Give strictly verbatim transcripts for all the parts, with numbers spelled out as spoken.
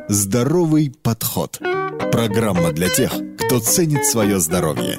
Здоровый подход. Программа для тех, кто ценит свое здоровье.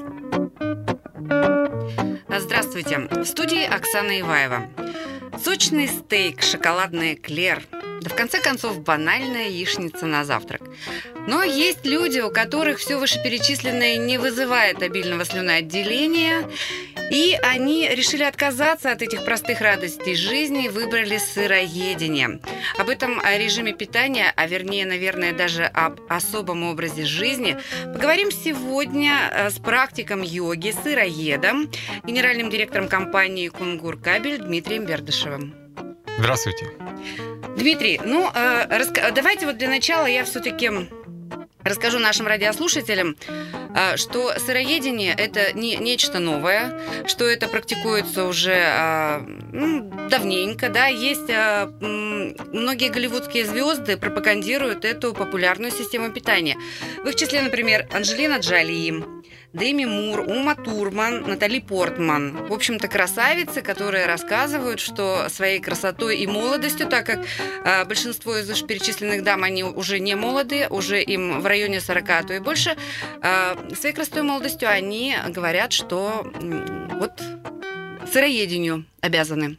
Здравствуйте. В студии Оксана Иваева. Сочный стейк, шоколадный эклер. Да в конце концов банальная яичница на завтрак. Но есть люди, у которых все вышеперечисленное не вызывает обильного слюноотделения, и они решили отказаться от этих простых радостей жизни и выбрали сыроедение. Об этом о режиме питания, а вернее, наверное, даже об особом образе жизни поговорим сегодня с практиком йоги, сыроедом, генеральным директором компании «Кунгур Кабель» Дмитрием Бердышевым. Здравствуйте. Дмитрий, ну, э, раска... давайте вот для начала я все-таки расскажу нашим радиослушателям, э, что сыроедение – это не нечто новое, что это практикуется уже э, ну, давненько, да, есть э, многие голливудские звезды пропагандируют эту популярную систему питания. В их числе, например, Анджелина Джоли, Деми Мур, Ума Турман, Натали Портман. В общем-то, красавицы, которые рассказывают, что своей красотой и молодостью, так как э, большинство из вышеперечисленных дам, они уже не молоды, уже им в районе сорока, а то и больше, э, своей красотой и молодостью они говорят, что э, вот сыроедению обязаны.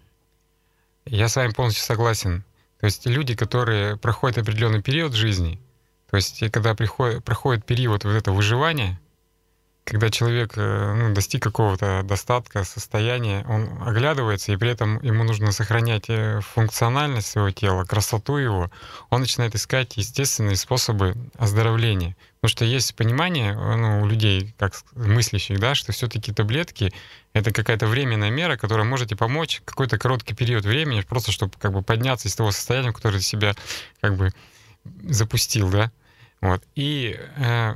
Я с вами полностью согласен. То есть люди, которые проходят определенный период жизни, то есть когда приходит, проходит период вот этого выживания, когда человек ну, достиг какого-то достатка, состояния, он оглядывается, и при этом ему нужно сохранять функциональность своего тела, красоту его, он начинает искать естественные способы оздоровления. Потому что есть понимание ну, у людей, как мыслящих, да, что все-таки таблетки — это какая-то временная мера, которая может тебе помочь какой-то короткий период времени, просто чтобы как бы подняться из того состояния, в которое ты себя как бы запустил, да. Вот. И э,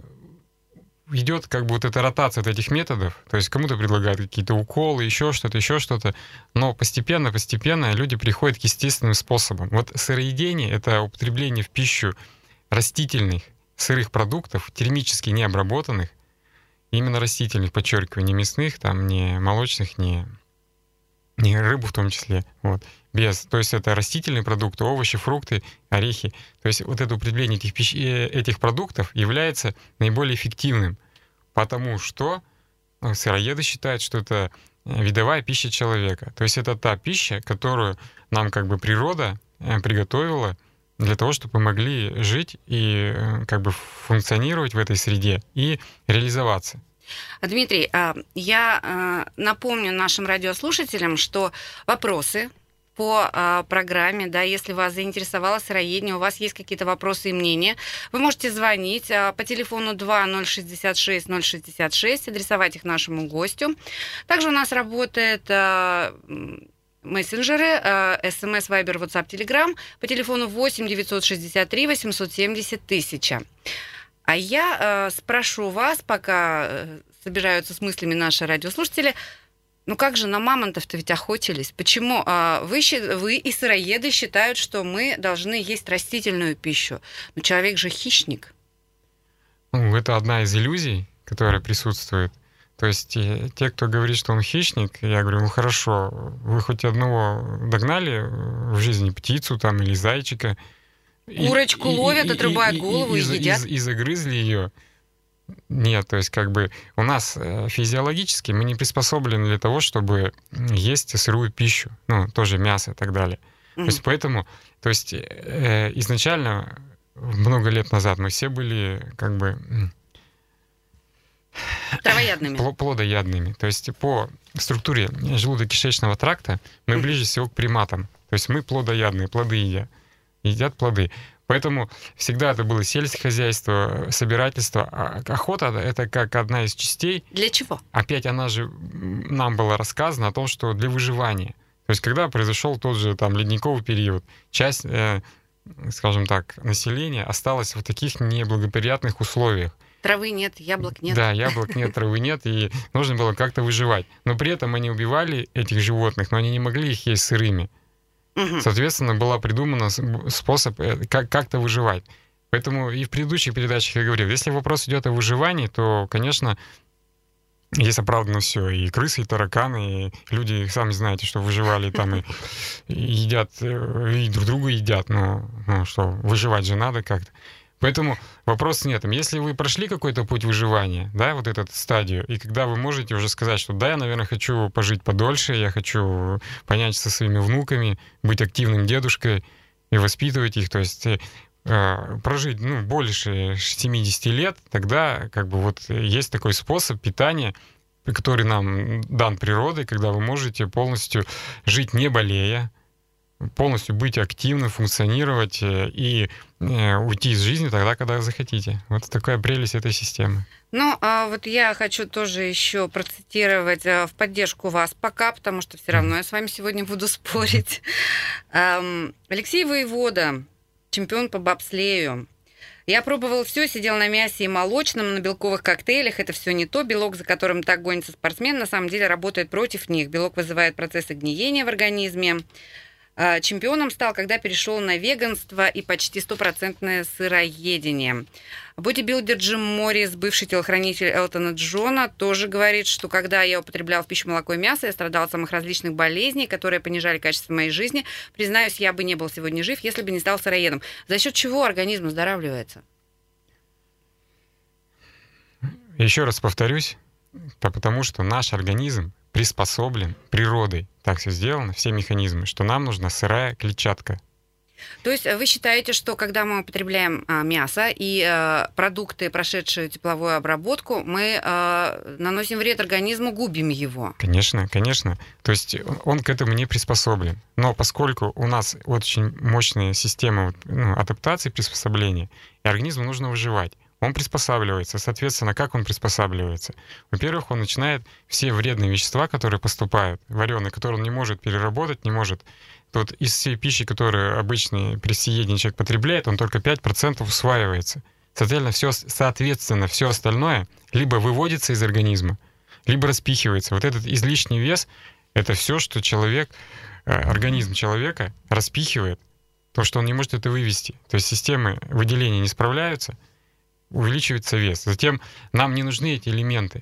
идет как бы вот эта ротация от этих методов, то есть кому-то предлагают какие-то уколы, еще что-то, еще что-то, но постепенно-постепенно люди приходят к естественным способам. Вот сыроедение — это употребление в пищу растительных сырых продуктов, термически необработанных, именно растительных, подчеркиваю, не мясных, там, не молочных, не, не рыбу в том числе, вот, без. То есть это растительные продукты, овощи, фрукты, орехи. То есть вот это употребление этих, пищ... этих продуктов является наиболее эффективным, потому что ну, сыроеды считают, что это видовая пища человека. То есть это та пища, которую нам как бы природа приготовила для того, чтобы мы могли жить и как бы функционировать в этой среде и реализоваться. Дмитрий, я напомню нашим радиослушателям, что вопросы по а, программе, да, если вас заинтересовало сыроедение, у вас есть какие-то вопросы и мнения, вы можете звонить а, по телефону два ноль шестьдесят шесть ноль шестьдесят шесть, адресовать их нашему гостю. Также у нас работает а, мессенджеры, а, смс, вайбер, ватсап, телеграм по телефону восемь девятьсот шестьдесят три восемьсот семьдесят тысяча. А я а, спрошу вас, пока собираются с мыслями наши радиослушатели, ну как же, на мамонтов-то ведь охотились. Почему а, вы, вы и сыроеды считают, что мы должны есть растительную пищу? Но человек же хищник. Ну, это одна из иллюзий, которая присутствует. То есть те, кто говорит, что он хищник, я говорю, ну хорошо, вы хоть одного догнали в жизни, птицу там или зайчика. Курочку и, ловят, и, отрубают и, голову и, и, и едят. И, и загрызли ее. Нет, то есть как бы у нас физиологически мы не приспособлены для того, чтобы есть сырую пищу, ну, тоже мясо и так далее. Mm-hmm. То есть поэтому, то есть э, изначально, много лет назад мы все были как бы травоядными. Плодоядными. То есть по структуре желудочно-кишечного тракта мы ближе всего к приматам. То есть мы плодоядные, плоды едят, едят плоды. Поэтому всегда это было сельское хозяйство, собирательство. Охота — это как одна из частей. Для чего? Опять она же нам было рассказано о том, что для выживания. То есть когда произошел тот же там ледниковый период, часть, э, скажем так, населения осталась в таких неблагоприятных условиях. Травы нет, яблок нет. Да, яблок нет, травы нет, и нужно было как-то выживать. Но при этом они убивали этих животных, но они не могли их есть сырыми. Соответственно, была придумана способ как- как-то выживать. Поэтому и в предыдущих передачах я говорил, если вопрос идет о выживании, то, конечно, Есть оправдано все. И крысы, и тараканы, и люди, сами знаете, что выживали там и, и едят, и друг друга едят. Но ну, что, выживать же надо как-то. Поэтому вопрос нет. Если вы прошли какой-то путь выживания, да, вот эту стадию, и когда вы можете уже сказать, что да, я, наверное, хочу пожить подольше, я хочу понянчиться со своими внуками, быть активным дедушкой и воспитывать их, то есть э, прожить, ну, больше семидесяти лет, тогда как бы вот есть такой способ питания, который нам дан природой, когда вы можете полностью жить не болея, полностью быть активным, функционировать и э, уйти из жизни тогда, когда захотите. Вот такая прелесть этой системы. Ну, а вот я хочу тоже еще процитировать в поддержку вас пока, потому что все равно я с вами сегодня буду спорить. Алексей Воевода, чемпион по бобслею. Я пробовал все, сидел на мясе и молочном, на белковых коктейлях. Это все не то. Белок, за которым так гонится спортсмен, на самом деле работает против них. Белок вызывает процессы гниения в организме. Чемпионом стал, когда перешел на веганство и почти стопроцентное сыроедение. Бодибилдер Джим Моррис, бывший телохранитель Элтона Джона, тоже говорит, что когда я употреблял в пищу молоко и мясо, я страдал от самых различных болезней, которые понижали качество моей жизни. Признаюсь, я бы не был сегодня жив, если бы не стал сыроедом. За счет чего организм оздоравливается? Еще раз повторюсь, потому что наш организм приспособлен природой. Так все сделано, все механизмы, что нам нужна сырая клетчатка. То есть вы считаете, что когда мы употребляем а, мясо и а, продукты, прошедшие тепловую обработку, мы а, наносим вред организму, губим его? Конечно, конечно. То есть он к этому не приспособлен. Но поскольку у нас очень мощная система, ну, адаптации, приспособления, и организму нужно выживать, он приспосабливается. Соответственно, как он приспосабливается? Во-первых, он начинает все вредные вещества, которые поступают, вареные, которые он не может переработать, не может. Вот из всей пищи, которую обычно при съедении человек потребляет, он только пять процентов усваивается. Соответственно, все, соответственно, все остальное либо выводится из организма, либо распихивается. Вот этот излишний вес — это все, что человек, организм человека распихивает, то, что он не может это вывести. То есть системы выделения не справляются, увеличивается вес. Затем нам не нужны эти элементы.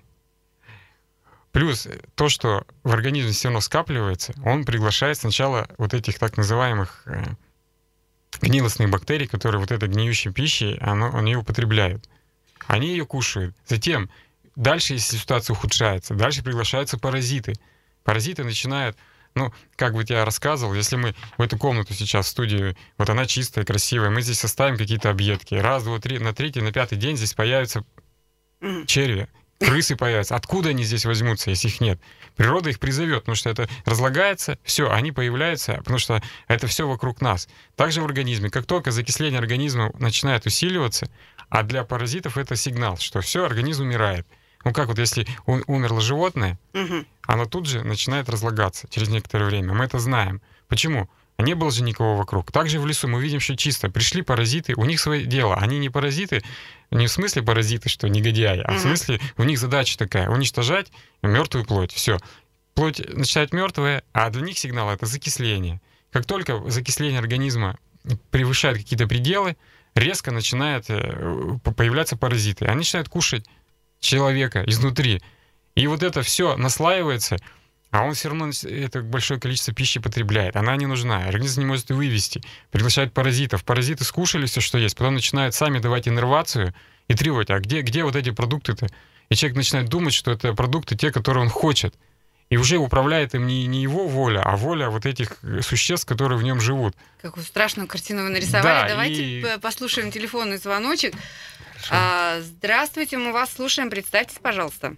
Плюс то, что в организме все равно скапливается, он приглашает сначала вот этих так называемых э, гнилостных бактерий, которые вот этой гниющей пищей оно, они употребляют. Они ее кушают. Затем дальше, если ситуация ухудшается, дальше приглашаются паразиты. Паразиты начинают, ну, как вот я рассказывал, если мы в эту комнату сейчас в студию, вот она чистая, красивая, мы здесь оставим какие-то объедки. Раз, два, три, на третий, на пятый день здесь появятся черви. Крысы появятся. Откуда они здесь возьмутся, если их нет? Природа их призовет, потому что это разлагается, все, они появляются, потому что это все вокруг нас. Также в организме, как только закисление организма начинает усиливаться, а для паразитов это сигнал, что все, организм умирает. Ну как вот если умерло животное, угу. оно тут же начинает разлагаться через некоторое время. Мы это знаем. Почему? А не было же никого вокруг. Также в лесу мы видим, что чисто. Пришли паразиты, у них свое дело. Они не паразиты, не в смысле паразиты, что негодяи, а mm-hmm. в смысле у них задача такая — уничтожать мертвую плоть. Все. Плоть начинает мертвая, а для них сигнал — это закисление. Как только закисление организма превышает какие-то пределы, резко начинают появляться паразиты. Они начинают кушать человека изнутри. И вот это все наслаивается, а он все равно это большое количество пищи потребляет. Она не нужна. Организм не может ее вывести. Приглашает паразитов. Паразиты скушали все, что есть. Потом начинают сами давать иннервацию и требовать, а где, где вот эти продукты-то? И человек начинает думать, что это продукты те, которые он хочет. И уже управляет им не, не его воля, а воля вот этих существ, которые в нем живут. Какую страшную картину вы нарисовали. Да, Давайте и... послушаем телефонный звоночек. А, здравствуйте, мы вас слушаем. Представьтесь, пожалуйста.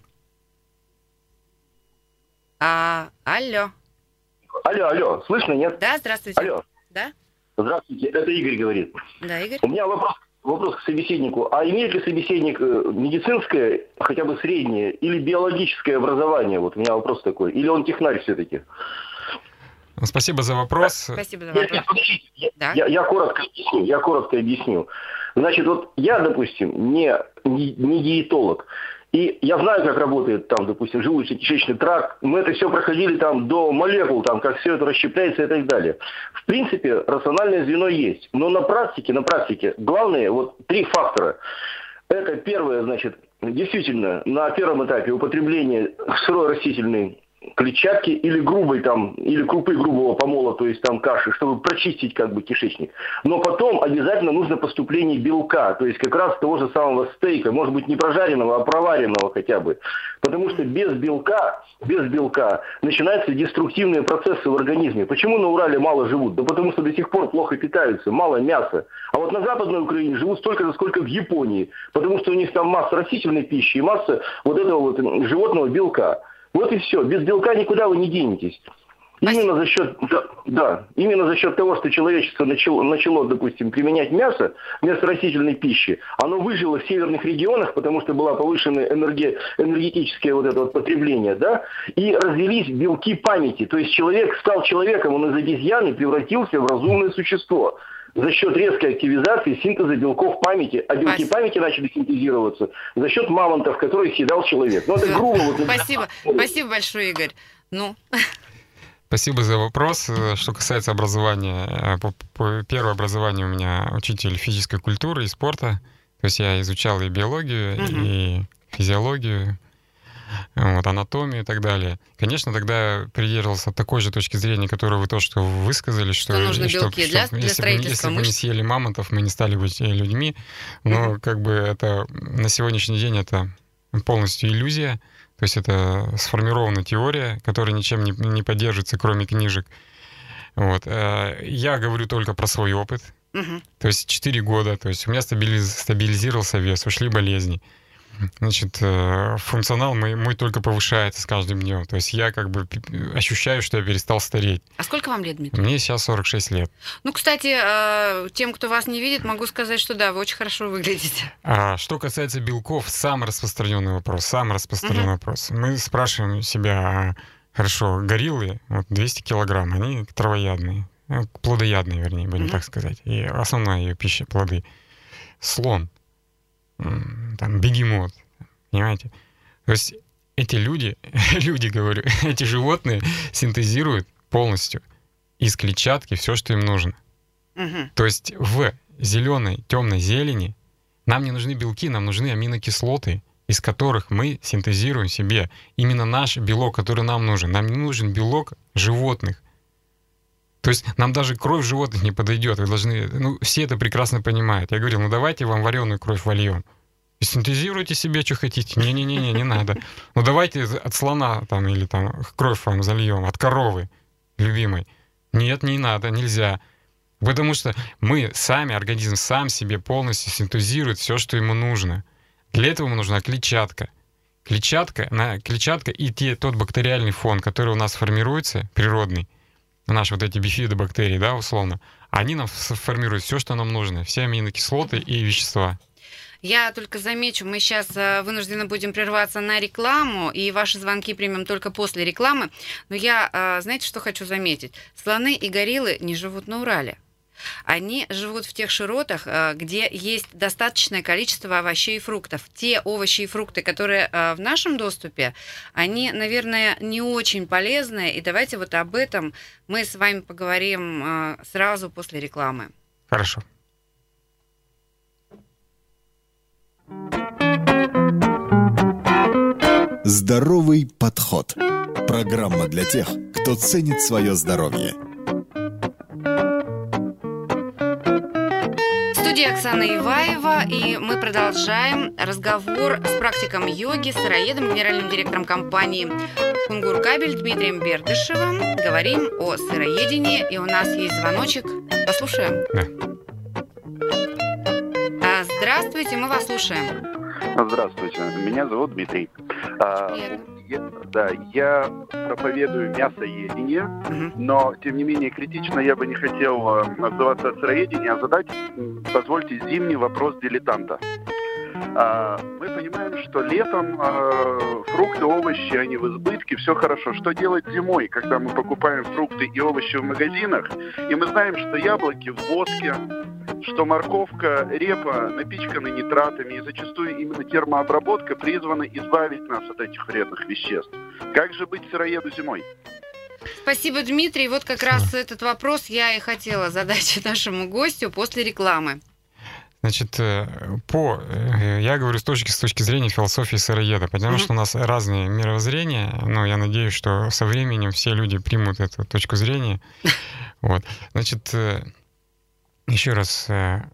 А, алло. Алло, алло, слышно, нет? Да, здравствуйте. Алло. Да? Здравствуйте, это Игорь говорит. Да, Игорь. У меня вопрос, вопрос к собеседнику. А имеет ли собеседник медицинское, хотя бы среднее, или биологическое образование? Вот у меня вопрос такой. Или он технарь все-таки? Спасибо за вопрос. Спасибо за вопрос. Я, да? я, я, коротко объясню, я коротко объясню. Значит, вот я, допустим, не, не, не диетолог. И я знаю, как работает там, допустим, желудочно-кишечный тракт. Мы это все проходили там до молекул, там, как все это расщепляется и так далее. В принципе, рациональное звено есть. Но на практике, на практике главные вот три фактора. Это первое, значит, действительно, на первом этапе употребление сырой растительной клетчатки или грубой там, или крупы грубого помола, то есть там каши, чтобы прочистить как бы кишечник. Но потом обязательно нужно поступление белка, то есть как раз того же самого стейка, может быть не прожаренного, а проваренного хотя бы. Потому что без белка, без белка начинаются деструктивные процессы в организме. Почему на Урале мало живут? Да потому что до сих пор плохо питаются, мало мяса. А вот на Западной Украине живут столько же, сколько в Японии, потому что у них там масса растительной пищи и масса вот этого вот животного белка. Вот и все. Без белка никуда вы не денетесь. Именно за счет, да, да, именно за счет того, что человечество начало, начало, допустим, применять мясо вместо растительной пищи, оно выжило в северных регионах, потому что было повышено энерги, энергетическое вот это вот потребление, да, и развелись белки памяти. То есть человек стал человеком, он из обезьяны превратился в разумное существо. За счет резкой активизации синтеза белков памяти, а белки Спасибо. памяти начали синтезироваться за счет мамонтов, которые съедал человек. Ну, это грубо. Вот, Спасибо. Спасибо большое, Игорь. Ну... Спасибо за вопрос. Что касается образования, первое образование у меня учитель физической культуры и спорта. То есть я изучал и биологию, угу. и физиологию, вот, анатомию и так далее. Конечно, тогда придерживался такой же точки зрения, которую вы то, что высказали, что, что нужно белки что, для, что, для если строительства бы, мышц. Если бы не съели мамонтов, мы не стали быть людьми. Но угу. как бы это на сегодняшний день это полностью иллюзия. То есть это сформирована теория, которая ничем не, не поддерживается, кроме книжек. Вот. Я говорю только про свой опыт. Угу. То есть четыре года. То есть у меня стабилиз, стабилизировался вес, ушли болезни. Значит, функционал мой, мой только повышается с каждым днем. То есть я как бы ощущаю, что я перестал стареть. А сколько вам лет, Дмитрий? Мне сейчас сорок шесть лет. Ну, кстати, тем, кто вас не видит, могу сказать, что да, вы очень хорошо выглядите. А что касается белков, самый распространенный вопрос. Самый распространенный угу. вопрос. Мы спрашиваем себя, хорошо, гориллы, вот двести килограмм, они травоядные, плодоядные, вернее, будем угу. так сказать. И основная ее пища — плоды. Слон. Там бегемот, понимаете? То есть эти люди, люди, говорю, эти животные синтезируют полностью из клетчатки все, что им нужно. Угу. То есть в зеленой, темной зелени нам не нужны белки, нам нужны аминокислоты, из которых мы синтезируем себе именно наш белок, который нам нужен. Нам не нужен белок животных. То есть нам даже кровь животных не подойдет. Вы должны, ну, все это прекрасно понимают. Я говорил, ну давайте вам вареную кровь вольем. И синтезируйте себе, что хотите. Не-не-не, не надо. Ну давайте от слона там или там кровь вам зальем, от коровы любимой. Нет, не надо, нельзя. Потому что мы сами, организм сам себе полностью синтезирует все, что ему нужно. Для этого ему нужна клетчатка. Клетчатка, на, клетчатка и те, тот бактериальный фон, который у нас формируется, природный, наши вот эти бифидобактерии, да, условно, они нам формируют все, что нам нужно, все аминокислоты и вещества. Я только замечу, мы сейчас вынуждены будем прерваться на рекламу, и ваши звонки примем только после рекламы. Но я, знаете, что хочу заметить? Слоны и гориллы не живут на Урале. Они живут в тех широтах, где есть достаточное количество овощей и фруктов. Те овощи и фрукты, которые в нашем доступе, они, наверное, не очень полезные. И давайте вот об этом мы с вами поговорим сразу после рекламы. Хорошо. Здоровый подход. Программа для тех, кто ценит свое здоровье. Оксана Иваева, и мы продолжаем разговор с практиком йоги, сыроедом, генеральным директором компании «Кунгур-Кабель» Дмитрием Бердышевым. Говорим о сыроедении, и у нас есть звоночек. Послушаем? Да. Здравствуйте, мы вас слушаем. Здравствуйте, меня зовут Дмитрий. Привет. Я, да, я проповедую мясоедение, угу. но, тем не менее, критично я бы не хотел отзываться от сыроедения, а задать, позвольте, зимний вопрос дилетанта. А, мы понимаем, что летом а, фрукты, овощи, они в избытке, все хорошо. Что делать зимой, когда мы покупаем фрукты и овощи в магазинах, и мы знаем, что яблоки в воске, что морковка, репа напичканы нитратами, и зачастую именно термообработка призвана избавить нас от этих вредных веществ. Как же быть сыроеду зимой? Спасибо, Дмитрий. Вот как раз этот вопрос я и хотела задать нашему гостю после рекламы. Значит, по, я говорю с точки, с точки зрения философии сыроеда, потому mm-hmm. что у нас разные мировоззрения, но я надеюсь, что со временем все люди примут эту точку зрения. Вот. Значит, еще раз,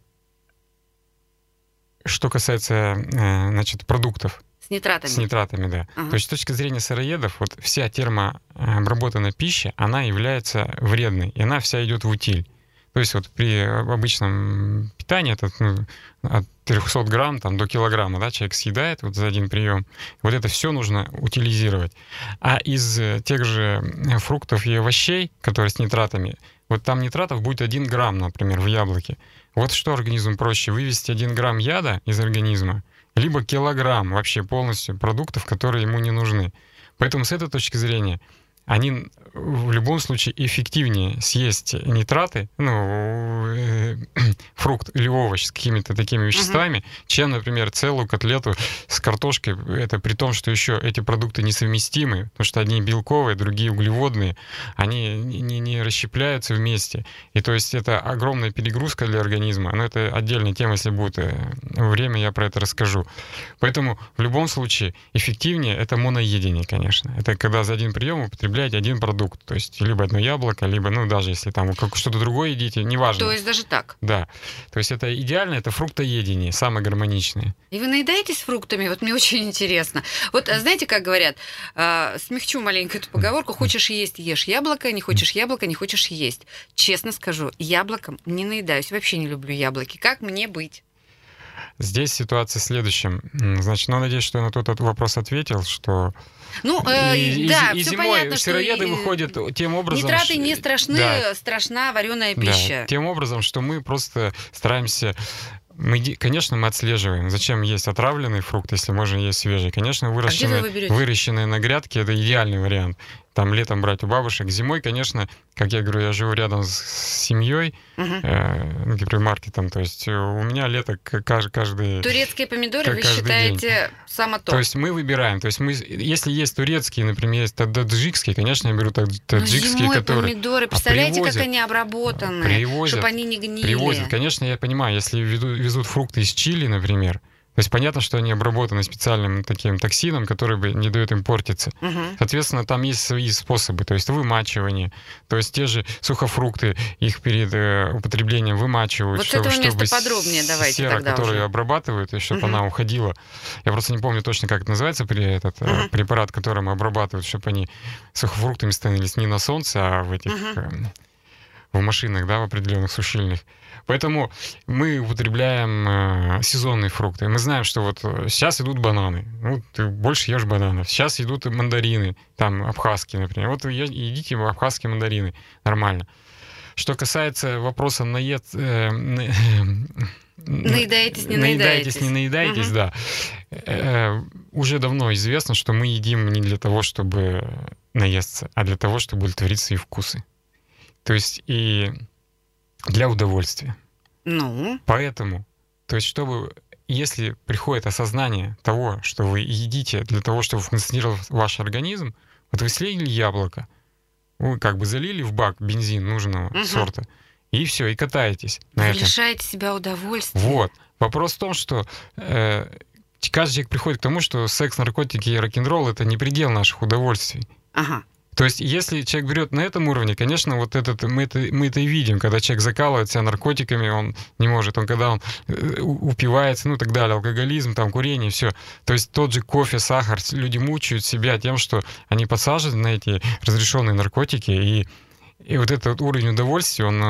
что касается, значит, продуктов. С нитратами. С нитратами, да. Ага. То есть с точки зрения сыроедов, вот вся термообработанная пища, она является вредной, и она вся идет в утиль. То есть вот при обычном питании это, ну, от трехсот грамм там, до килограмма, да, человек съедает вот за один прием. Вот это все нужно утилизировать. А из тех же фруктов и овощей, которые с нитратами, вот там нитратов будет один грамм, например, в яблоке. Вот что организму проще, вывести один грамм яда из организма, либо килограмм вообще полностью продуктов, которые ему не нужны. Поэтому с этой точки зрения они в любом случае эффективнее съесть нитраты, ну, э, фрукт или овощ с какими-то такими веществами, uh-huh. чем, например, целую котлету с картошкой. Это при том, что еще эти продукты несовместимы, потому что одни белковые, другие углеводные, они не, не расщепляются вместе. И то есть это огромная перегрузка для организма. Но это отдельная тема, если будет время, я про это расскажу. Поэтому в любом случае эффективнее это моноедение, конечно. Это когда за один прием употребляете один продукт, то есть либо одно яблоко, либо, ну, даже если там что-то другое едите, неважно. То есть даже так? Да. То есть это идеально, это фруктоедение, самое гармоничное. И вы наедаетесь фруктами? Вот мне очень интересно. Вот знаете, как говорят, э, смягчу маленько эту поговорку, хочешь есть, ешь яблоко, не хочешь яблоко, не хочешь есть. Честно скажу, яблоком не наедаюсь, вообще не люблю яблоки. Как мне быть? Здесь ситуация в следующем. Значит, ну, надеюсь, что я на тот вопрос ответил, что ну, э, и, да, и, и все зимой понятно, сыроеды что выходят тем образом... Нитраты не страшны, да, страшна вареная пища. Да, тем образом, что мы просто стараемся... Мы, конечно, мы отслеживаем, зачем есть отравленный фрукт, если можно есть свежий. Конечно, выращенные, а выращенные на грядке — это идеальный вариант. Там летом брать у бабушек. Зимой, конечно, как я говорю, я живу рядом с семьей, uh-huh. э, гипермаркетом, то есть у меня лето каждый... каждый турецкие помидоры вы считаете день. Само то? То есть мы выбираем. То есть мы, если есть турецкие, например, есть таджикские, конечно, я беру таджикские, зимой которые... помидоры, представляете, а привозят, как они обработаны, привозят, чтобы они не гнили. Привозят, конечно, я понимаю, если везут фрукты из Чили, например, то есть понятно, что они обработаны специальным таким токсином, который бы не дает им портиться. Uh-huh. Соответственно, там есть свои способы, то есть вымачивание, то есть те же сухофрукты, их перед э, употреблением вымачивают, вот чтобы, чтобы подробнее давайте сера, тогда которую уже. обрабатывают, и чтобы uh-huh. она уходила. Я просто не помню точно, как это называется, этот uh-huh. препарат, которым обрабатывают, чтобы они сухофруктами становились не на солнце, а в этих... Uh-huh. в машинах, да, в определенных сушильных. Поэтому мы употребляем э, сезонные фрукты. Мы знаем, что вот сейчас идут бананы. Ну, ты больше ешь бананов. Сейчас идут мандарины, там, абхазские, например. Вот вы едите абхазские мандарины. Нормально. Что касается вопроса наед... Э, э, наедаетесь, не наедаетесь. не наедаетесь, угу. да. Э, уже давно известно, что мы едим не для того, чтобы наесться, а для того, чтобы удовлетворить свои вкусы. То есть и для удовольствия. Ну? Поэтому, то есть чтобы, если приходит осознание того, что вы едите для того, чтобы функционировал ваш организм, вот вы съели яблоко, вы как бы залили в бак бензин нужного угу. сорта, и все, и катаетесь на вы этом. Лишаете себя удовольствия. Вот. Вопрос в том, что э, каждый человек приходит к тому, что секс, наркотики и рок-н-ролл — это не предел наших удовольствий. Ага. То есть, если человек берет на этом уровне, конечно, вот этот, мы, это, мы это и видим, когда человек закалывает себя наркотиками, он не может, он когда он упивается, ну и так далее, алкоголизм, там, курение, все. То есть тот же кофе, сахар, люди мучают себя тем, что они подсажены на эти разрешенные наркотики, и, и вот этот уровень удовольствия, он,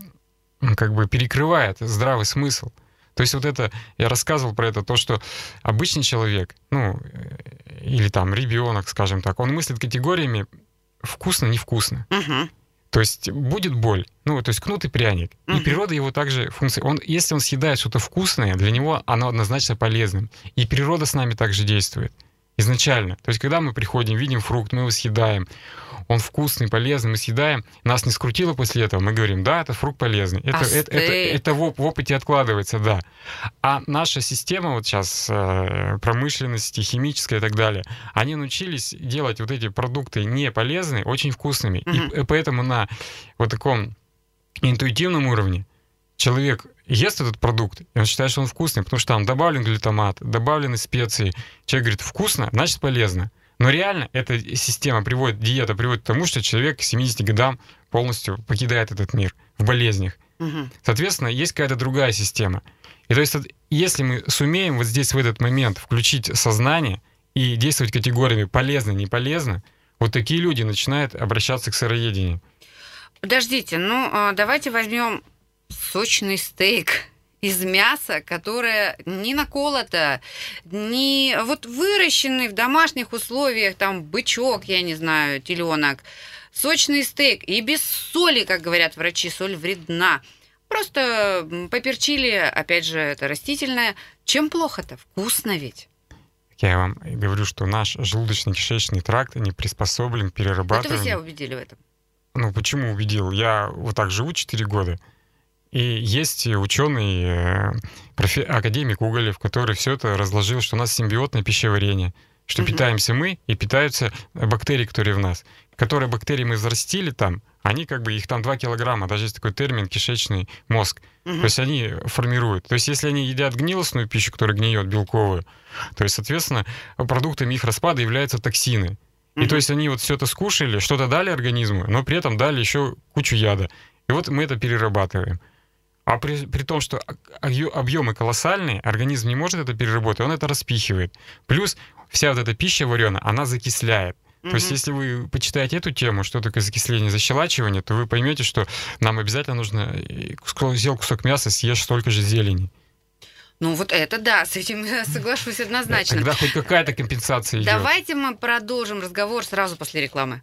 он как бы перекрывает здравый смысл. То есть вот это, я рассказывал про это, то, что обычный человек, ну, или там ребенок, скажем так, он мыслит категориями вкусно, невкусно. Uh-huh. То есть будет боль, ну, то есть кнут и пряник. Uh-huh. И природа его также функция. Он, если он съедает что-то вкусное, для него оно однозначно полезным. И природа с нами также действует изначально. То есть когда мы приходим, видим фрукт, мы его съедаем, он вкусный, полезный, мы съедаем, нас не скрутило после этого, мы говорим, да, это фрукт полезный. Это, а это, это, это в, в опыте откладывается, да. А наша система вот сейчас, промышленности, химическая и так далее, они научились делать вот эти продукты не полезные, очень вкусными. Mm-hmm. И поэтому на вот таком интуитивном уровне человек ест этот продукт, и он считает, что он вкусный, потому что там добавлен глютамат, добавлены специи. Человек говорит, вкусно, значит полезно. Но реально эта система приводит, диета приводит к тому, что человек к семидесяти годам полностью покидает этот мир в болезнях. Угу. Соответственно, есть какая-то другая система. И то есть, если мы сумеем вот здесь в этот момент включить сознание и действовать категориями полезно, не полезно, вот такие люди начинают обращаться к сыроедению. Подождите, ну давайте возьмем сочный стейк из мяса, которое не наколото, не вот выращенный в домашних условиях, там бычок, я не знаю, теленок, сочный стейк и без соли, как говорят врачи, соль вредна. Просто поперчили, опять же, это растительное. Чем плохо-то? Вкусно ведь. Я вам говорю, что наш желудочно-кишечный тракт не приспособлен к перерабатыванию. Это вы себя убедили в этом? Ну, почему убедил? Я вот так живу четыре года. И есть ученый, профи, академик Уголев, который все это разложил, что у нас симбиотное пищеварение, что угу. питаемся мы и питаются бактерии, которые в нас. Которые бактерии мы взрастили там, они как бы, их там два килограмма, даже есть такой термин кишечный мозг. Угу. То есть они формируют. То есть если они едят гнилостную пищу, которая гниет, белковую, то есть, соответственно, продуктами их распада являются токсины. И то есть они вот все это скушали, что-то дали организму, но при этом дали еще кучу яда. И вот мы это перерабатываем. А при, при том, что объемы колоссальные, организм не может это переработать, он это распихивает. Плюс вся вот эта пища вареная, она закисляет. Mm-hmm. То есть если вы почитаете эту тему, что такое закисление, защелачивание, то вы поймете, что нам обязательно нужно, взял кусок мяса, съешь столько же зелени. Ну вот это да, с этим я соглашусь однозначно. Тогда хоть какая-то компенсация идет. Давайте мы продолжим разговор сразу после рекламы.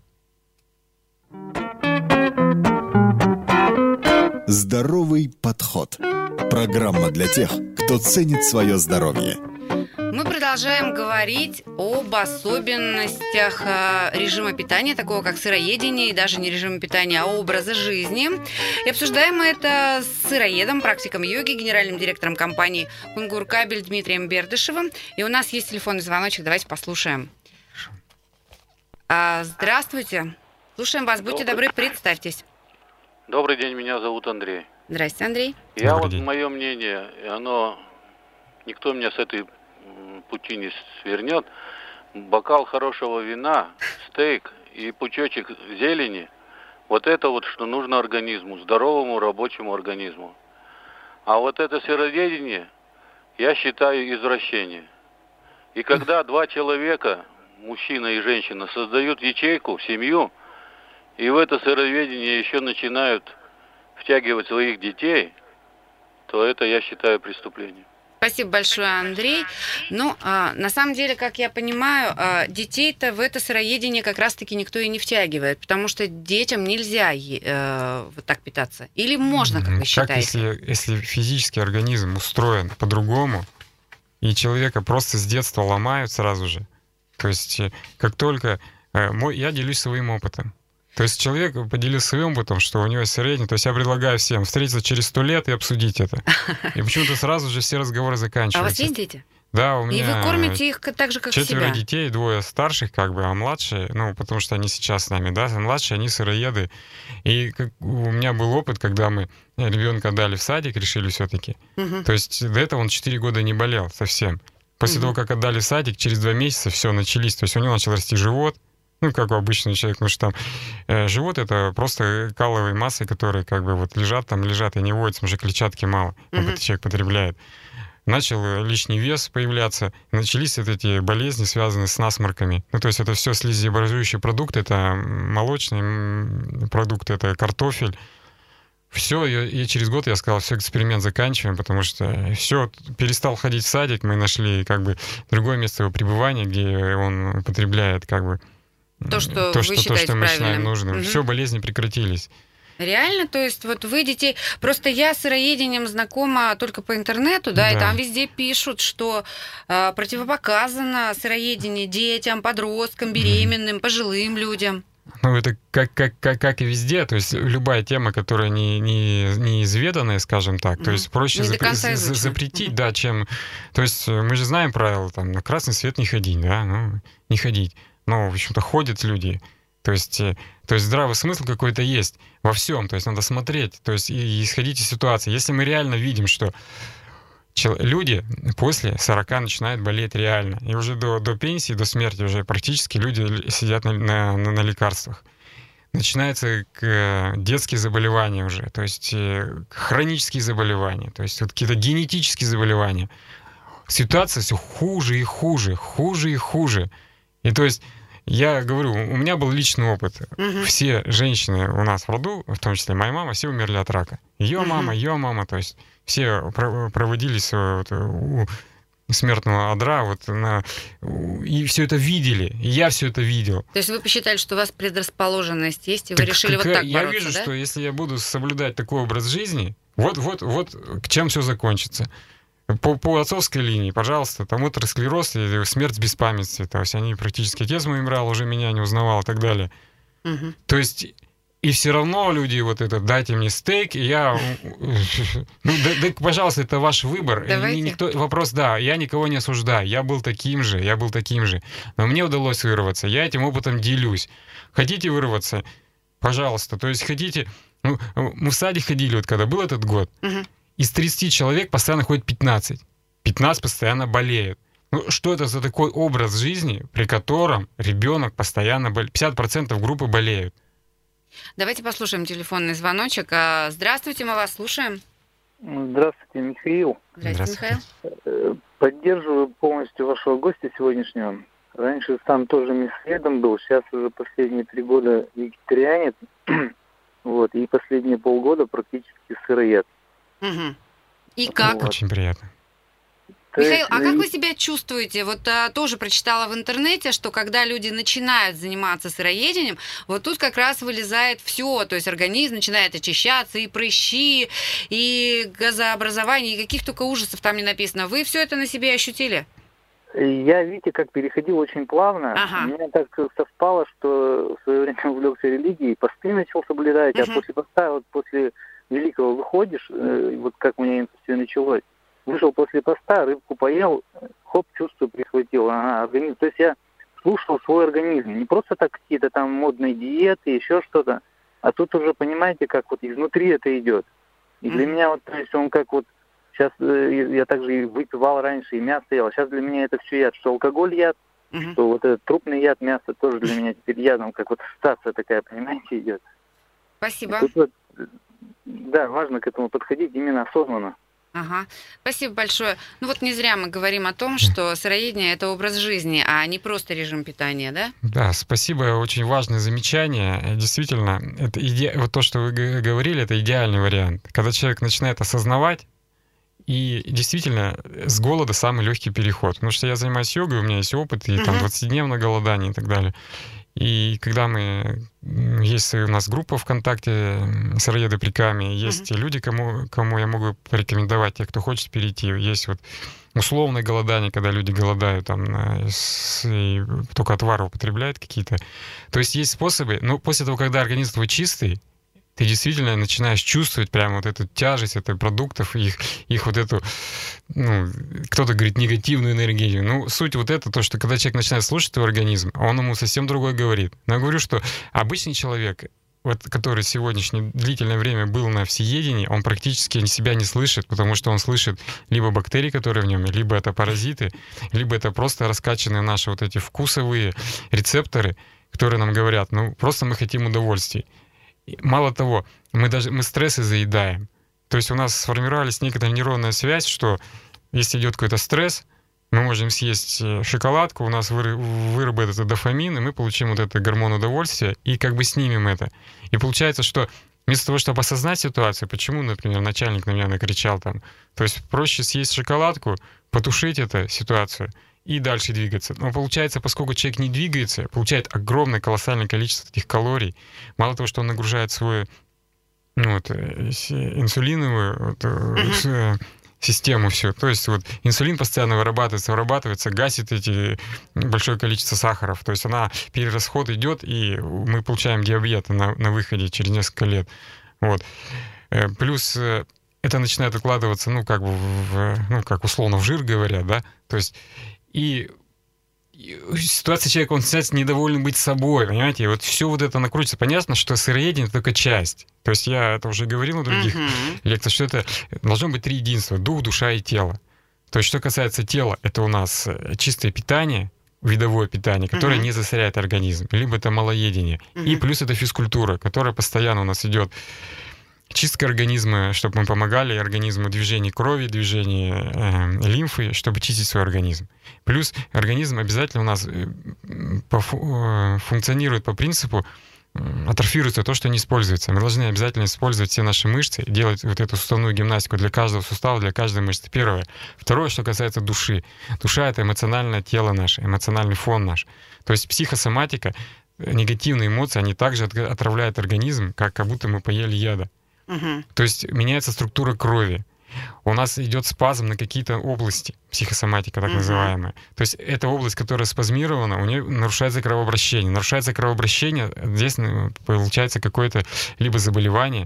Здоровый подход. Программа для тех, кто ценит свое здоровье. Мы продолжаем говорить об особенностях режима питания, такого как сыроедение, и даже не режима питания, а образа жизни. И обсуждаем мы это с сыроедом, практиком йоги, генеральным директором компании «Кунгур Кабель» Дмитрием Бердышевым. И у нас есть телефонный звоночек, давайте послушаем. Здравствуйте. Слушаем вас, будьте добрый, представьтесь. Добрый день, меня зовут Андрей. Здравствуйте, Андрей. Я Добрый вот, день. Мое мнение, оно, никто меня с этой пути не свернет. Бокал хорошего вина, стейк и пучочек зелени, вот это вот, что нужно организму, здоровому рабочему организму. А вот это сыроедение, я считаю, извращение. И когда два человека, мужчина и женщина, создают ячейку, семью, и в это сыроедение еще начинают втягивать своих детей, то это, я считаю, преступлением. Спасибо большое, Андрей. Ну, а, на самом деле, как я понимаю, а, детей-то в это сыроедение как раз-таки никто и не втягивает, потому что детям нельзя э, вот так питаться. Или можно, как вы считаете? Как если, если физический организм устроен по-другому, и человека просто с детства ломают сразу же. То есть, как только... Э, мой, я делюсь своим опытом. То есть человек поделился своим опытом, что у него есть сыроедение. То есть я предлагаю всем встретиться через сто лет и обсудить это. И почему-то сразу же все разговоры заканчиваются. А у вас есть дети? Да, у меня... И вы кормите их так же, как себя? Четверо детей, двое старших, как бы, а младшие, ну, потому что они сейчас с нами, да, младшие, они сыроеды. И как, у меня был опыт, когда мы ребенка отдали в садик, решили все-таки. Угу. То есть до этого он четыре года не болел совсем. После угу. того, как отдали в садик, через два месяца все начались. То есть у него начал расти живот. Ну, как у обычного человека, потому что там э, живот — это просто каловые массы, которые как бы вот лежат там, лежат и не вводятся, уже клетчатки мало, как mm-hmm. человек потребляет. Начал лишний вес появляться, начались вот эти болезни, связанные с насморками. Ну, то есть это все слизеобразующие продукты, это молочные продукты, это картофель. Все, и, и через год я сказал, все, эксперимент заканчиваем, потому что все, перестал ходить в садик, мы нашли как бы другое место его пребывания, где он употребляет как бы То, что, то, вы что, считаете то, что мы правильным. считаем нужным. Угу. Все, болезни прекратились. Реально? То есть вот вы детей... Просто я с сыроедением знакома только по интернету, да, да. и там везде пишут, что э, противопоказано сыроедение детям, подросткам, беременным, mm. пожилым людям. Ну, это как, как, как, как и везде, то есть любая тема, которая не, не, не изведанная, скажем так, mm. то есть проще запр- за- запретить, mm. да, чем... То есть мы же знаем правила, там, на красный свет не ходить, да, ну, не ходить. Но, в общем-то, ходят люди. То есть, то есть здравый смысл какой-то есть во всем. То есть надо смотреть, то есть и исходить из ситуации. Если мы реально видим, что люди после сорока начинают болеть реально, и уже до, до пенсии, до смерти уже практически люди сидят на, на, на лекарствах. Начинаются детские заболевания уже, то есть хронические заболевания, то есть вот какие-то генетические заболевания. Ситуация все хуже и хуже, хуже и хуже. И то есть я говорю, у меня был личный опыт. Угу. Все женщины у нас в роду, в том числе моя мама, все умерли от рака. Ее угу. мама, ее мама, то есть все проводились вот у смертного одра, вот на... и все это видели, и я все это видел. То есть вы посчитали, что у вас предрасположенность есть, и вы так решили как, вот так я бороться, вижу, да? что если я буду соблюдать такой образ жизни, вот, вот, вот к чем все закончится. По, по отцовской линии, пожалуйста, там атеросклероз или смерть в беспамятстве, то есть они практически, отец мой умирал, уже меня не узнавал и так далее. Угу. То есть и все равно люди вот это, дайте мне стейк, и я... Ну, да, да, пожалуйста, это ваш выбор. И никто... Вопрос, да, я никого не осуждаю. Я был таким же, я был таким же. Но мне удалось вырваться. Я этим опытом делюсь. Хотите вырваться? Пожалуйста. То есть хотите... Ну, мы в садик ходили, вот когда был этот год, угу. из тридцати человек постоянно ходит пятнадцать. пятнадцать постоянно болеют. Ну, что это за такой образ жизни, при котором ребенок постоянно болеет? пятьдесят процентов группы болеют. Давайте послушаем телефонный звоночек. Здравствуйте, мы вас слушаем. Здравствуйте, Михаил. Здравствуйте, Михаил. Поддерживаю полностью вашего гостя сегодняшнего. Раньше сам тоже мясоедом был, сейчас уже последние три года вегетарианец. Вот, и последние полгода практически сыроед. Угу. И как? Вот. Очень приятно. Михаил, а как вы себя чувствуете? Вот а, тоже прочитала в интернете, что когда люди начинают заниматься сыроедением, вот тут как раз вылезает все, то есть организм начинает очищаться, и прыщи, и газообразование, и каких только ужасов там не написано. Вы все это на себе ощутили? Я, видите, как переходил очень плавно. Ага. У меня так совпало, что в свое время увлекся религией, посты начал соблюдать, угу. а после поста, вот после великого выходишь, вот как у меня это все началось. Вышел после поста, рыбку поел, хоп, чувство прихватило, ага, организм. То есть я слушал свой организм. Не просто так какие-то там модные диеты, еще что-то, а тут уже, понимаете, как вот изнутри это идет. И mm-hmm. для меня вот, то есть он как вот, сейчас э, я также и выпивал раньше, и мясо ел, сейчас для меня это все яд, что алкоголь яд, mm-hmm. что вот этот трупный яд, мясо тоже для меня теперь ядом, как вот ассоциация такая, понимаете, идет. Спасибо. Тут вот, да, важно к этому подходить именно осознанно. Ага, спасибо большое. Ну вот не зря мы говорим о том, что сыроедение – это образ жизни, а не просто режим питания, да? Да, спасибо, очень важное замечание. Действительно, это иде... вот то, что вы говорили, это идеальный вариант. Когда человек начинает осознавать, и действительно, с голода самый легкий переход. Потому что я занимаюсь йогой, у меня есть опыт, и там двадцатидневное голодание и так далее. И когда мы... Есть у нас группа ВКонтакте «Сыроеды при Каме», есть uh-huh. люди, кому, кому я могу порекомендовать, те, кто хочет перейти. Есть вот условное голодание, когда люди голодают, там, с, и только отвары употребляют какие-то. То есть есть способы, но после того, когда организм твой чистый, ты действительно начинаешь чувствовать прямо вот эту тяжесть этих продуктов, их, их вот эту, ну, кто-то говорит, негативную энергию. Ну, суть вот это, то, что когда человек начинает слушать твой организм, он ему совсем другое говорит. Но я говорю, что обычный человек, вот, который сегодняшнее длительное время был на всеедении, он практически себя не слышит, потому что он слышит либо бактерии, которые в нем, либо это паразиты, либо это просто раскачанные наши вот эти вкусовые рецепторы, которые нам говорят, ну, просто мы хотим удовольствий. Мало того, мы даже мы стрессы заедаем. То есть у нас сформировалась некоторая нейронная связь, что если идет какой-то стресс, мы можем съесть шоколадку, у нас выработается дофамин, и мы получим вот этот гормон удовольствия, и как бы снимем это. И получается, что вместо того, чтобы осознать ситуацию, почему, например, начальник на меня накричал там, то есть проще съесть шоколадку, потушить эту ситуацию и дальше двигаться. Но получается, поскольку человек не двигается, получает огромное, колоссальное количество этих калорий. Мало того, что он нагружает свою ну, вот, инсулиновую вот, uh-huh. систему всю. То есть вот инсулин постоянно вырабатывается, вырабатывается, гасит эти большое количество сахаров. То есть она, перерасход идет, и мы получаем диабет на, на выходе через несколько лет. Вот. Плюс это начинает укладываться, ну, как бы, в, ну, как условно, в жир говорят, да, то есть И, ситуация человека, он начинает недоволен быть собой, понимаете? И вот все вот это накрутится. Понятно, что сыроедение — это только часть. То есть я это уже говорил на других uh-huh. лекциях, что это должно быть три единства — дух, душа и тело. То есть что касается тела, это у нас чистое питание, видовое питание, которое uh-huh. не засоряет организм, либо это малоедение. Uh-huh. И плюс это физкультура, которая постоянно у нас идет. Чистка организма, чтобы мы помогали организму движение крови, движение э, лимфы, чтобы чистить свой организм. Плюс организм обязательно у нас э, по, э, функционирует по принципу э, атрофируется то, что не используется. Мы должны обязательно использовать все наши мышцы, делать вот эту суставную гимнастику для каждого сустава, для каждой мышцы. Первое. Второе, что касается души. Душа — это эмоциональное тело наше, эмоциональный фон наш. То есть психосоматика, негативные эмоции, они также отравляют организм, как, как будто мы поели яда. Uh-huh. То есть меняется структура крови. У нас идет спазм на какие-то области, психосоматика так uh-huh. называемая. То есть эта область, которая спазмирована, у нее нарушается кровообращение. Нарушается кровообращение, здесь получается какое-то либо заболевание,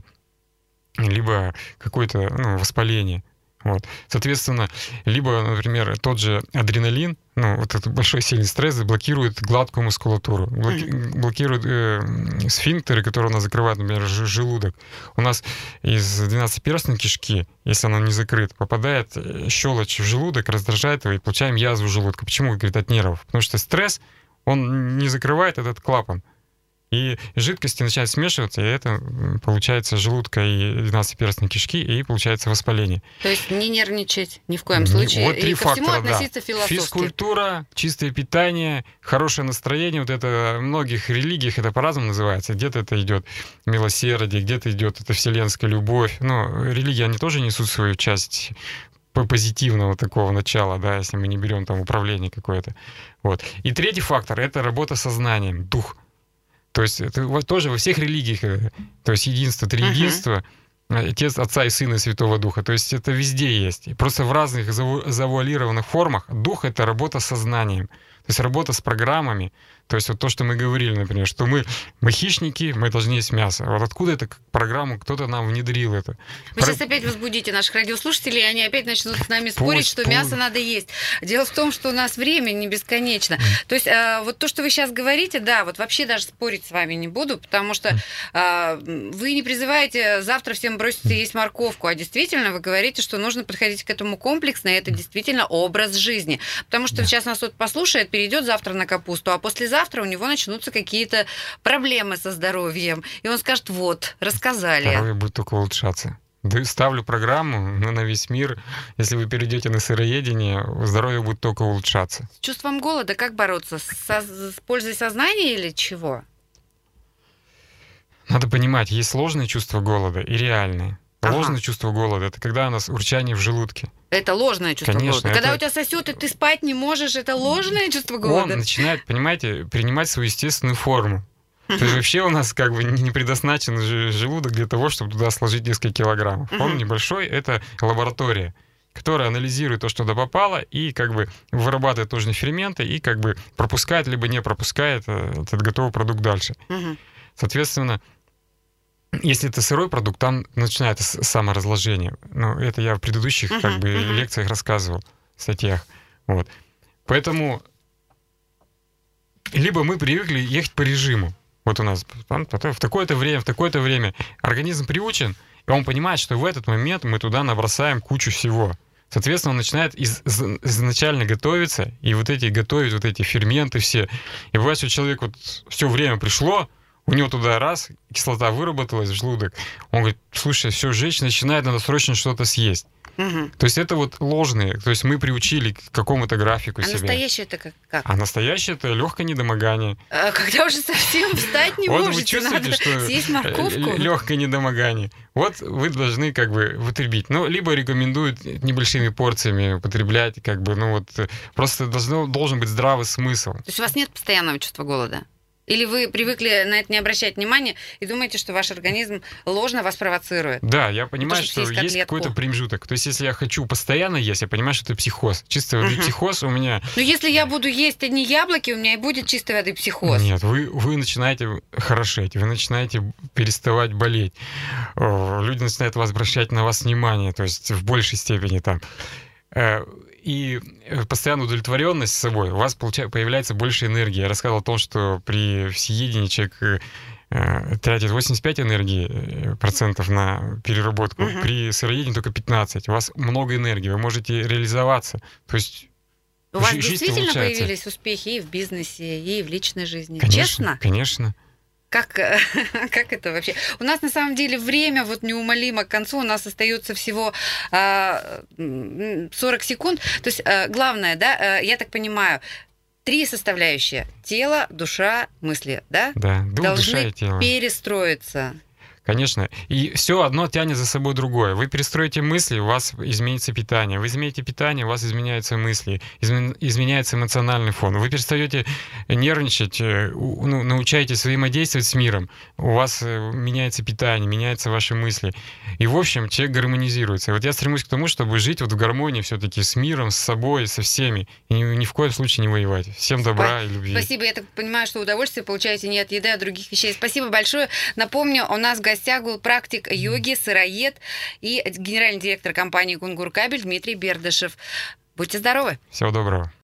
либо какое-то ну, воспаление. Вот. Соответственно, либо, например, тот же адреналин, ну, вот этот большой сильный стресс блокирует гладкую мускулатуру, блоки, mm-hmm. блокирует э, сфинктеры, которые у нас закрывают, например, желудок. У нас из двенадцатиперстной кишки, если она не закрыта, попадает щелочь в желудок, раздражает его, и получаем язву желудка. Почему? Говорит, от нервов. Потому что стресс, он не закрывает этот клапан. И жидкости начинают смешиваться, и это получается желудка и двенадцатиперстной кишки, и получается воспаление. То есть не нервничать ни в коем случае. Вот три и фактора, ко всему относиться да. философски. Физкультура, чистое питание, хорошее настроение. Вот это в многих религиях это по-разному называется. Где-то это идет милосердие, где-то идет это вселенская любовь. Но религии, они тоже несут свою часть позитивного такого начала, да, если мы не берем там управление какое-то. Вот. И третий фактор — это работа со знанием, дух. То есть это вот тоже во всех религиях, то есть единство, три единства, uh-huh. Отец, Отца и Сына и Святого Духа. То есть это везде есть. Просто в разных заву- завуалированных формах. Дух — это работа со знанием. То есть работа с программами. То есть вот то, что мы говорили, например, что мы, мы хищники, мы должны есть мясо. Вот откуда эту программу кто-то нам внедрил это? Вы Про... сейчас опять возбудите наших радиослушателей, и они опять начнут с нами спорить, пусть, что пусть. мясо надо есть. Дело в том, что у нас время не бесконечно. Mm. То есть а, вот то, что вы сейчас говорите, да, вот вообще даже спорить с вами не буду, потому что а, вы не призываете завтра всем бросить есть морковку, а действительно вы говорите, что нужно подходить к этому комплексно, и это действительно образ жизни. Потому что yeah. сейчас нас вот послушает, перейдет завтра на капусту, а послезавтра завтра у него начнутся какие-то проблемы со здоровьем. И он скажет, вот, рассказали. Здоровье будет только улучшаться. Ставлю программу на весь мир. Если вы перейдете на сыроедение, здоровье будет только улучшаться. С чувством голода как бороться? Со, с пользой сознания или чего? Надо понимать, есть сложные чувства голода и реальные. Ага. Ложное чувство голода — это когда у нас урчание в желудке. Это ложное чувство Конечно, голода. это... Когда у тебя сосет, и ты спать не можешь, это ложное чувство голода. Он начинает, понимаете, принимать свою естественную форму. То есть вообще у нас как бы не предназначен желудок для того, чтобы туда сложить несколько килограммов. Он небольшой, это лаборатория, которая анализирует то, что туда попало, и как бы вырабатывает нужные ферменты, и как бы пропускает, либо не пропускает этот готовый продукт дальше. Соответственно, если это сырой продукт, там начинается саморазложение. Ну, это я в предыдущих uh-huh, как бы, uh-huh. лекциях рассказывал, статьях. Вот. Поэтому либо мы привыкли ехать по режиму. Вот у нас там, в такое-то время, в такое-то время организм приучен, и он понимает, что в этот момент мы туда набросаем кучу всего. Соответственно, он начинает из, изначально готовиться, и вот эти готовить вот эти ферменты все. И бывает, что человек вот все время пришло, у него туда раз, кислота выработалась в желудок. Он говорит, слушай, все, женщина начинает, надо срочно что-то съесть. Угу. То есть это вот ложные. То есть мы приучили к какому-то графику а себя. А настоящее это как, как? А настоящее это легкое недомогание. А когда уже совсем встать не вот можете, вы чувствуете, надо что съесть морковку. Легкое недомогание. Вот вы должны как бы употребить. Ну, либо рекомендуют небольшими порциями употреблять, как бы, ну вот, просто должно, должен быть здравый смысл. То есть у вас нет постоянного чувства голода? Или вы привыкли на это не обращать внимания и думаете, что ваш организм ложно вас провоцирует? Да, я понимаю, то, что, что есть какой-то промежуток. То есть если я хочу постоянно есть, я понимаю, что это психоз. Чистой воды uh-huh. психоз у меня... Но если я буду есть одни яблоки, у меня и будет чистой воды психоз. Нет, вы, вы начинаете хорошеть, вы начинаете переставать болеть. Люди начинают вас обращать на вас внимание, то есть в большей степени там... и постоянная удовлетворенность собой, у вас получается, появляется больше энергии. Я рассказывал о том, что при всеедении человек э, тратит восемьдесят пять энергии процентов на переработку, угу. При сыроедении только пятнадцать. У вас много энергии, вы можете реализоваться. То есть у вас действительно появились успехи и в бизнесе, и в личной жизни? Конечно, честно? Конечно. Как, как это вообще? У нас на самом деле время вот неумолимо к концу, у нас остается всего сорок секунд. То есть главное, да, я так понимаю, три составляющие: тело, душа, мысли, да? Да, дух, должны душа и тело. Перестроиться. Конечно. И все одно тянет за собой другое. Вы перестроите мысли, у вас изменится питание. Вы измените питание, у вас изменяются мысли, измен... изменяется эмоциональный фон. Вы перестаете нервничать, ну, научаетесь взаимодействовать с миром, у вас меняется питание, меняются ваши мысли. И, в общем, человек гармонизируется. И вот я стремлюсь к тому, чтобы жить вот в гармонии все-таки с миром, с собой, со всеми. И ни, ни в коем случае не воевать. Всем добра Спа- и любви. Спасибо. Я так понимаю, что удовольствие получаете не от еды, а от других вещей. Спасибо большое. Напомню, у нас в гостях В гостях был практик йоги, сыроед и генеральный директор компании «Кунгур Кабель» Дмитрий Бердышев. Будьте здоровы! Всего доброго!